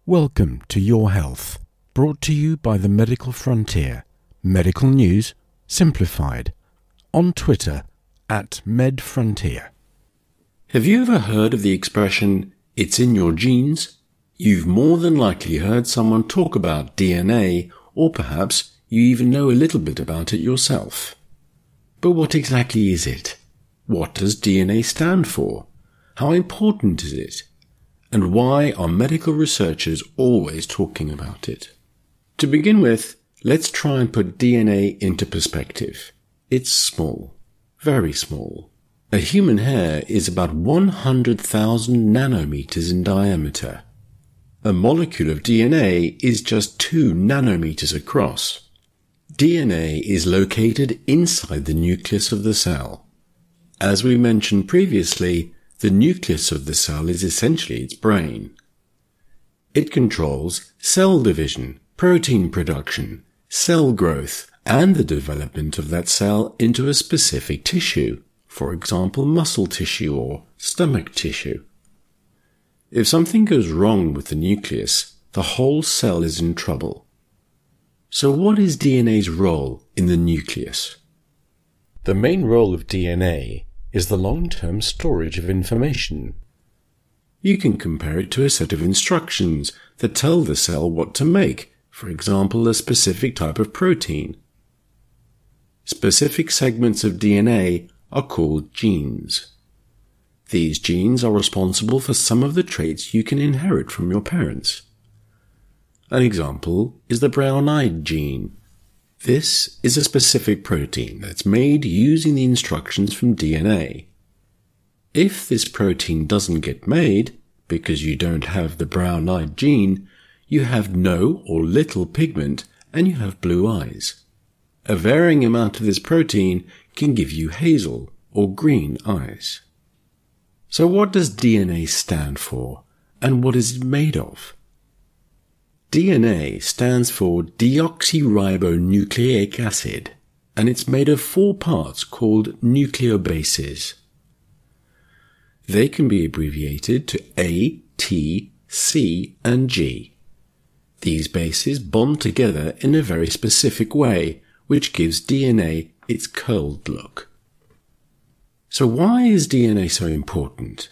Welcome to Your Health, brought to you by the Medical Frontier. Medical news simplified. On Twitter @MedFrontier. Have you ever heard of the expression, "it's in your genes"? You've more than likely heard someone talk about DNA, or perhaps you even know a little bit about it yourself. But what exactly is it? What does DNA stand for? How important is it? And why are medical researchers always talking about it? To begin with, let's try and put DNA into perspective. It's small, very small. A human hair is about 100,000 nanometers in diameter. A molecule of DNA is just 2 nanometers across. DNA is located inside the nucleus of the cell. As we mentioned previously, the nucleus of the cell is essentially its brain. It controls cell division, protein production, cell growth, and the development of that cell into a specific tissue, for example muscle tissue or stomach tissue. If something goes wrong with the nucleus, the whole cell is in trouble. So what is DNA's role in the nucleus? The main role of DNA is the long-term storage of information. You can compare it to a set of instructions that tell the cell what to make, for example, a specific type of protein. Specific segments of DNA are called genes. These genes are responsible for some of the traits you can inherit from your parents. An example is the brown-eyed gene. This is a specific protein that's made using the instructions from DNA. If this protein doesn't get made, because you don't have the brown-eyed gene, you have no or little pigment and you have blue eyes. A varying amount of this protein can give you hazel or green eyes. So what does DNA stand for, and what is it made of? DNA stands for deoxyribonucleic acid, and it's made of 4 parts called nucleobases. They can be abbreviated to A, T, C, and G. These bases bond together in a very specific way, which gives DNA its curled look. So why is DNA so important?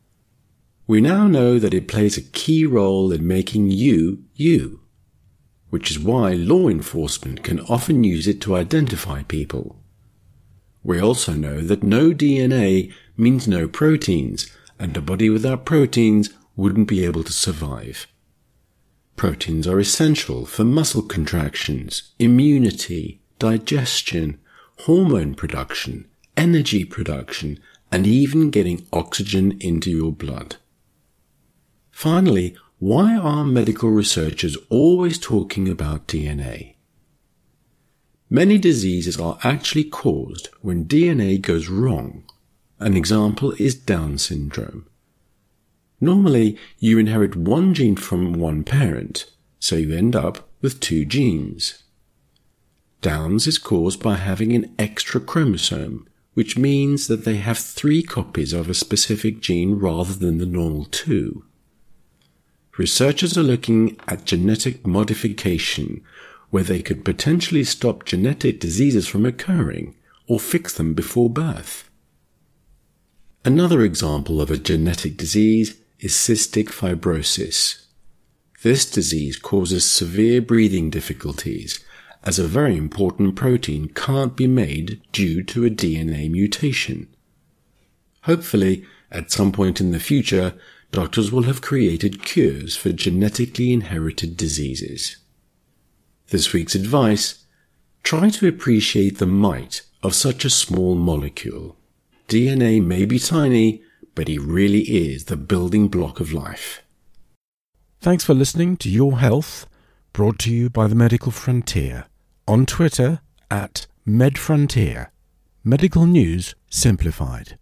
We now know that it plays a key role in making you, you, which is why law enforcement can often use it to identify people. We also know that no DNA means no proteins, and a body without proteins wouldn't be able to survive. Proteins are essential for muscle contractions, immunity, digestion, hormone production, energy production, and even getting oxygen into your blood. Finally, why are medical researchers always talking about DNA? Many diseases are actually caused when DNA goes wrong. An example is Down syndrome. Normally, you inherit 1 gene from 1 parent, so you end up with 2 genes. Downs is caused by having an extra chromosome, which means that they have 3 copies of a specific gene rather than the normal 2. Researchers are looking at genetic modification, where they could potentially stop genetic diseases from occurring or fix them before birth. Another example of a genetic disease is cystic fibrosis. This disease causes severe breathing difficulties, as a very important protein can't be made due to a DNA mutation. Hopefully, at some point in the future, doctors will have created cures for genetically inherited diseases. This week's advice: try to appreciate the might of such a small molecule. DNA may be tiny, but it really is the building block of life. Thanks for listening to Your Health, brought to you by the Medical Frontier. On Twitter @MedFrontier. Medical news simplified.